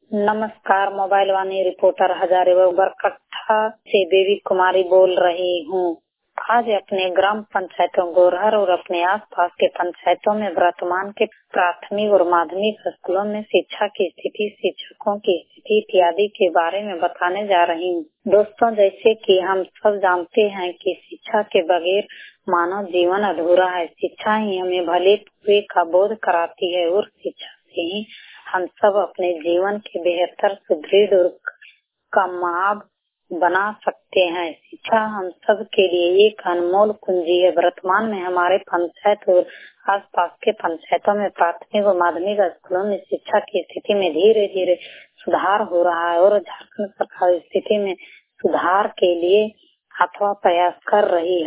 नमस्कार, mobile Vani reporter Hazaribagh Barkattha से बेबी कुमारी बोल रही हूँ। आज अपने ग्राम पंचायतों गोरहर और अपने आसपास के पंचायतों में वर्तमान के प्राथमिक और माध्यमिक स्कूलों में शिक्षा की स्थिति, शिक्षकों की स्थिति इत्यादि के बारे में बताने जा रही हूँ। दोस्तों, जैसे कि हम सब जानते हैं कि शिक्षा के बगैर मानव जीवन अधूरा है। शिक्षा ही हमें भले बुरे का बोध कराती है और शिक्षा से ही हम सब अपने जीवन के बेहतर, सुदृढ़ और कामयाब बना सकते हैं। शिक्षा हम सब के लिए एक अनमोल कुंजी है। वर्तमान में हमारे पंचायत और आसपास के पंचायतों में प्राथमिक और माध्यमिक स्कूलों में शिक्षा की स्थिति में धीरे धीरे सुधार हो रहा है और झारखंड सरकार स्थिति में सुधार के लिए अथवा प्रयास कर रही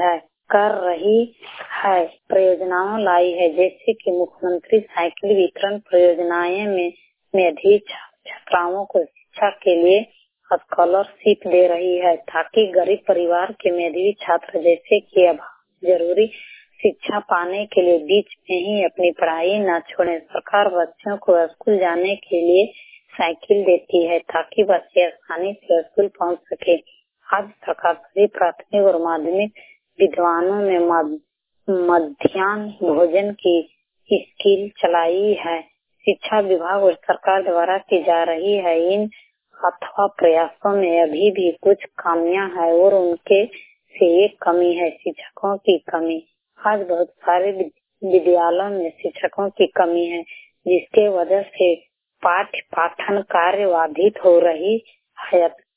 है, परियोजनाओं लाई है। जैसे कि मुख्यमंत्री साइकिल वितरण परियोजनाएं में अधिक छात्राओं को शिक्षा के लिए स्कॉलरशिप दे रही है, ताकि गरीब परिवार के मेधावी छात्र जैसे कि अब जरूरी शिक्षा पाने के लिए बीच में ही अपनी पढ़ाई न छोड़ें। सरकार बच्चों को स्कूल जाने के लिए साइकिल देती है, ताकि बच्चे आसानी से स्कूल पहुंच सके। आज सरकार सभी प्राथमिक और माध्यमिक विद्यालयों में मध्याह्न भोजन की स्कीम चलाई है। शिक्षा विभाग और सरकार द्वारा की जा रही है इन अथवा प्रयासों में अभी भी कुछ खामियां हैं और उनके से एक कमी है शिक्षकों की कमी। आज बहुत सारे विद्यालयों में शिक्षकों की कमी है, जिसके वजह से पाठन कार्य बाधित हो रही है।